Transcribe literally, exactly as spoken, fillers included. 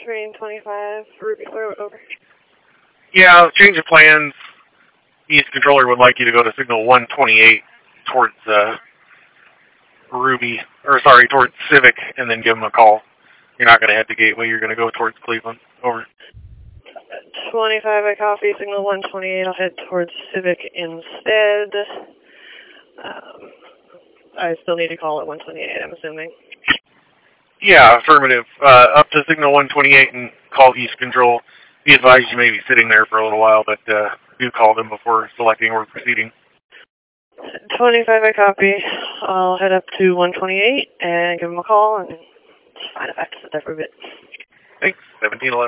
Train twenty-five, Ruby Clearwood, over. Yeah, change of plans. East controller would like you to go to signal one twenty-eight towards uh, Ruby, or sorry, towards Civic, and then give them a call. You're not going to head to Gateway. You're going to go towards Cleveland. Over. twenty-five, I copy. Signal one twenty-eight. I'll head towards Civic instead. Um, I still need to call at one twenty-eight, I'm assuming. Yeah, affirmative. Uh, up to signal one twenty-eight and call East Control. Be advised you may be sitting there for a little while, but uh, do call them before selecting or proceeding. twenty-five, I copy. I'll head up to one twenty-eight and give them a call and find if I have to sit there for a bit. Thanks. seventeen eleven.